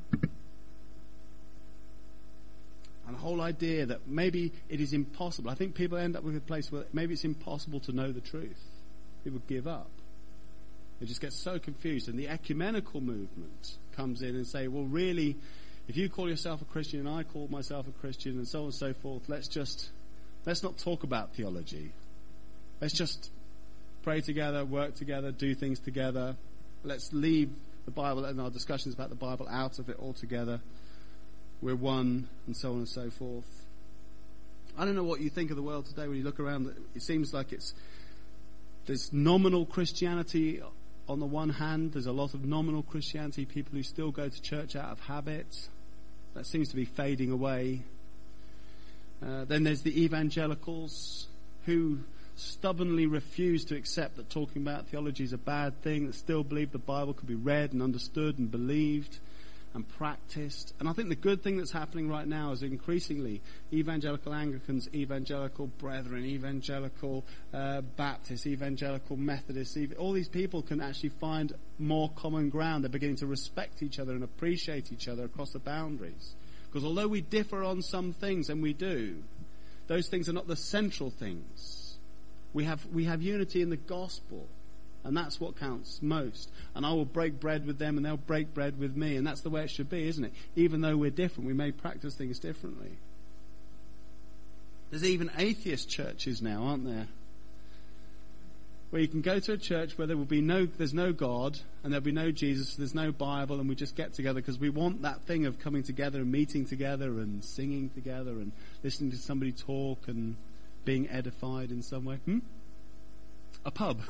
And the whole idea that maybe it is impossible. I think people end up with a place where maybe it's impossible to know the truth. People give up. They just get so confused. And the ecumenical movement comes in and say, well, really, if you call yourself a Christian and I call myself a Christian and so on and so forth, let's just, let's not talk about theology. Let's just pray together, work together, do things together. Let's leave the Bible and our discussions about the Bible out of it altogether. We're one, and so on and so forth. I don't know what you think of the world today when you look around. It seems like it's there's nominal Christianity on the one hand. There's a lot of nominal Christianity, people who still go to church out of habit. That seems to be fading away. Uh, then there's the evangelicals who stubbornly refuse to accept that talking about theology is a bad thing, that still believe the Bible could be read and understood and believed and practiced. And I think the good thing that's happening right now is increasingly evangelical Anglicans, evangelical Brethren, evangelical uh, Baptists, evangelical Methodists, ev- all these people can actually find more common ground. They're beginning to respect each other and appreciate each other across the boundaries. Because although we differ on some things, and we do, those things are not the central things. We have we have unity in the gospel. And that's what counts most. And I will break bread with them and they'll break bread with me. And that's the way it should be, isn't it? Even though we're different, we may practice things differently. There's even atheist churches now, aren't there? Where you can go to a church where there will be no, there's no God and there'll be no Jesus, there's no Bible, and we just get together because we want that thing of coming together and meeting together and singing together and listening to somebody talk and being edified in some way. Hmm? A pub.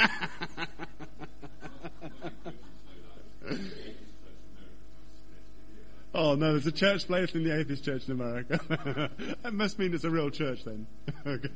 Oh no, there's a church split in the atheist church in America. That must mean it's a real church then. Okay.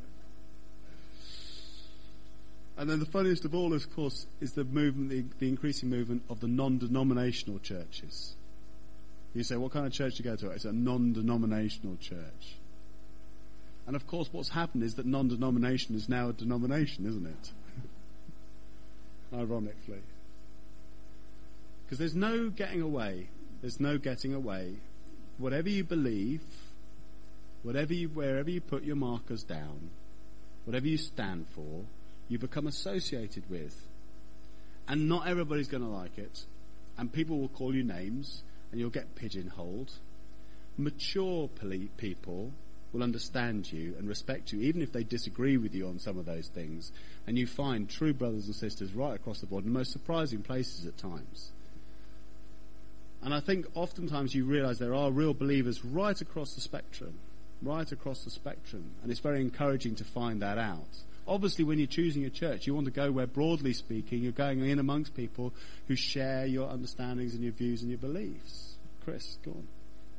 And then the funniest of all, of course, is the movement, the, the increasing movement of the non-denominational churches. You say, what kind of church do you go to? It's a non-denominational church. And of course what's happened is that non-denomination is now a denomination, isn't it? Ironically. Because there's no getting away. There's no getting away. Whatever you believe, whatever you, wherever you put your markers down, whatever you stand for, you become associated with. And not everybody's going to like it. And people will call you names, and you'll get pigeonholed. Mature people will understand you and respect you, even if they disagree with you on some of those things. And you find true brothers and sisters right across the board in the most surprising places at times. And I think oftentimes you realize there are real believers right across the spectrum, right across the spectrum. And it's very encouraging to find that out. Obviously, when you're choosing a church, you want to go where, broadly speaking, you're going in amongst people who share your understandings and your views and your beliefs. Chris, go on.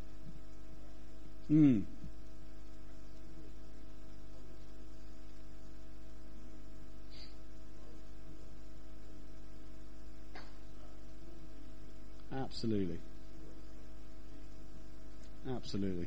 Hmm. Absolutely. Absolutely.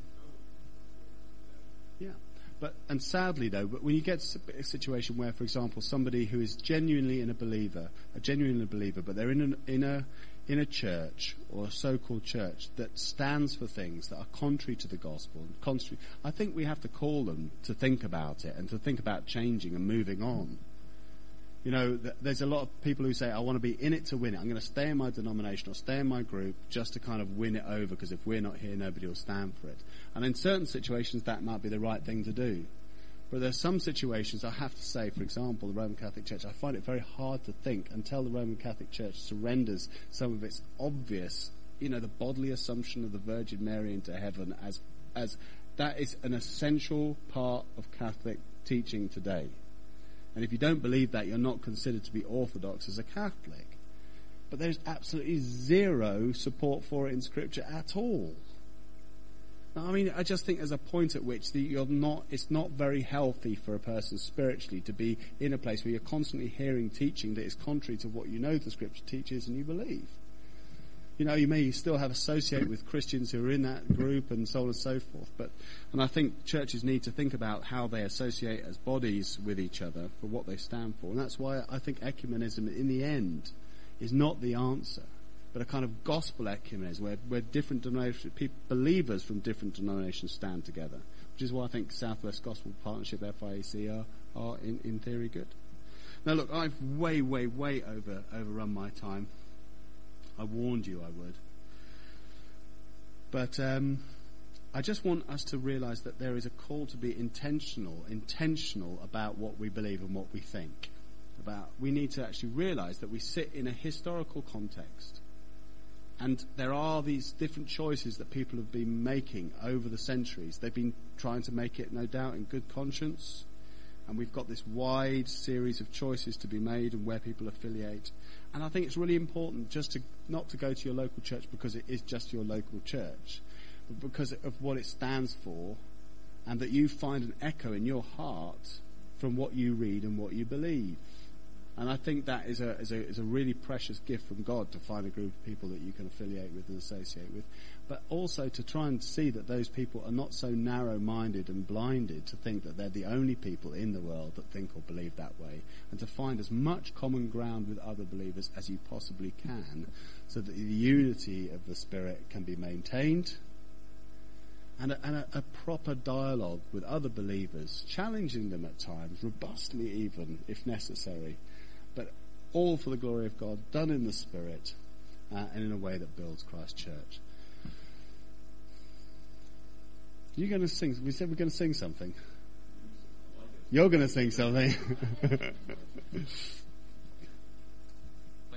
Yeah. But, and sadly though, but when you get to a situation where, for example, somebody who is genuinely in a believer, a genuinely believer, but they're in an, in a, in a church or a so-called church that stands for things that are contrary to the gospel, contrary, I think we have to call them to think about it and to think about changing and moving on. You know, th- there's a lot of people who say, I want to be in it to win it. I'm going to stay in my denomination or stay in my group just to kind of win it over, because if we're not here, nobody will stand for it. And in certain situations, that might be the right thing to do. But there's some situations, I have to say, for example, the Roman Catholic Church, I find it very hard to think until the Roman Catholic Church surrenders some of its obvious, you know, the bodily assumption of the Virgin Mary into heaven as, as that is an essential part of Catholic teaching today. And if you don't believe that, you're not considered to be orthodox as a Catholic. But there's absolutely zero support for it in Scripture at all. Now, I mean, I just think there's a point at which the, you're not, it's not very healthy for a person spiritually to be in a place where you're constantly hearing teaching that is contrary to what you know the Scripture teaches and you believe. You know, you may still have associate with Christians who are in that group and so on and so forth. But, and I think churches need to think about how they associate as bodies with each other for what they stand for. And that's why I think ecumenism in the end is not the answer, but a kind of gospel ecumenism where, where different denominations, people, believers from different denominations stand together, which is why I think Southwest Gospel Partnership, F I A C, are, are in, in theory good. Now look, I've way, way, way over overrun my time. I warned you I would. But um, I just want us to realize that there is a call to be intentional, intentional about what we believe and what we think. About we need to actually realize that we sit in a historical context. And there are these different choices that people have been making over the centuries. They've been trying to make it, no doubt, in good conscience. And we've got this wide series of choices to be made and where people affiliate. And I think it's really important just to not to go to your local church because it is just your local church, but because of what it stands for, and that you find an echo in your heart from what you read and what you believe. And I think that is a, is a, is a really precious gift from God, to find a group of people that you can affiliate with and associate with. But also to try and see that those people are not so narrow-minded and blinded to think that they're the only people in the world that think or believe that way. And to find as much common ground with other believers as you possibly can, so that the unity of the Spirit can be maintained. And, a, and a, a proper dialogue with other believers, challenging them at times, robustly even, if necessary. But all for the glory of God, done in the Spirit, uh, and in a way that builds Christ's church. You're going to sing. We said we're going to sing something. You're going to sing something.